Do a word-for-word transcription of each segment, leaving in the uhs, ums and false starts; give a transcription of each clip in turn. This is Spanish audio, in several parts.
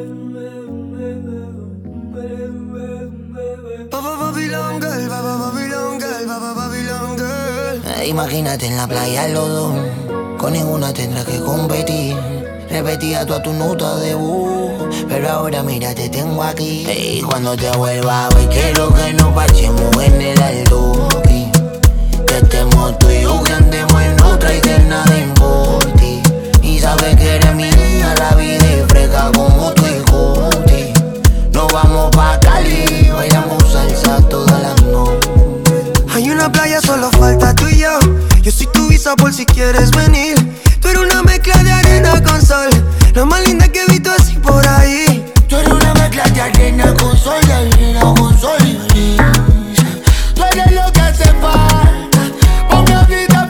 Papa Babylon Girl, Papa Babylon Girl, Papa Babylon Girl. Eh, Imagínate en la playa los dos, con ninguna tendrás que competir. Repetía toda tu nota de voz, pero ahora mira te tengo aquí. Y cuando te vuelva a ver quiero que nos parchemos en el altoque. Que estemos tú y yo, que andemos en otra y que nada importe. Y sabes que eres mía, la vida es fresca como tu escote. Nos vamos pa' Cali, bailamos salsa toda la noche. Hay una playa, solo falta tú y yo. Yo soy tu visa por si quieres venir. Tú eres una mezcla de arena con sol, lo más linda que he visto así por ahí. Tú eres una mezcla de arena con sol, de arena con sol y gris. Tú eres lo que hace falta pa' una vida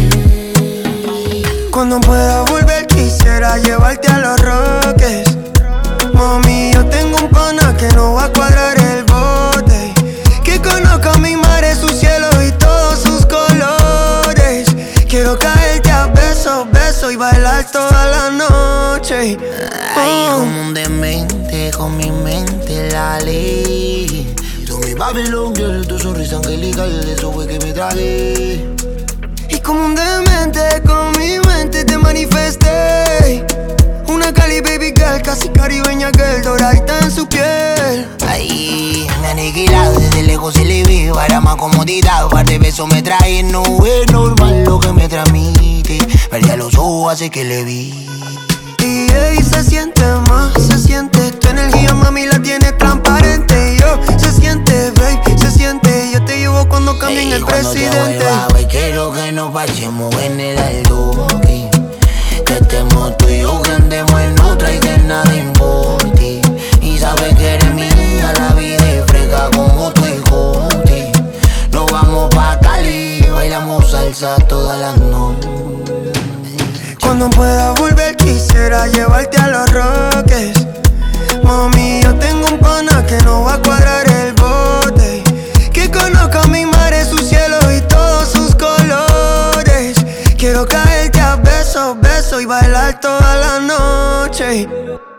feliz. Cuando pueda volver quisiera llevarte a los Roques. Mami, yo tengo un pana que no va a cuadrar el bote, que conozca mi mar, su cielo y todos sus colores. Quiero caerte a besos, besos y bailar toda la noche. Ay, Oh. como un demente, con mi mente la ley. Tú mi Babylon Girl, tu sonrisa angelical, eso fue que me tragué. Y como un demente con mi mente te manifesté. Una Cali baby girl, casi caribeña girl, doradita en su piel. Ay, me aniquilado desde lejos y le vi para más comodidad. Un par de besos me trae, no es normal lo que me transmite. Perdí los ojos, así que le vi. Y ey, se siente más, se siente. Tu energía, mami, la tienes transparente. Y yo, se siente, babe, se siente. Yo te llevo cuando cambien el presidente. Cuando te vuelva a ver, quiero que nos parchemos en el altoque. Que estemos tú y yo, que andemos en otra y que nada importe. Y sabes que eres mía, la vida es fresca como tu escote. Nos vamos pa' Cali, bailamos salsa toda la noche. Cuando pueda volver quisiera llevarte a los Roques. Mami, yo tengo un pana que no va a cuadrar el bote, que conozca mi mar, su cielo y todos sus colores. Quiero caerte a besos, besos y bailar toda la noche.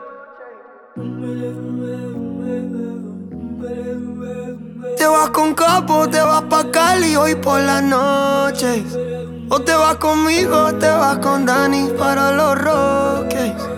Te vas con Capo, te vas pa' Cali hoy por la noche. O te vas conmigo, o te vas con Dani para los Roques.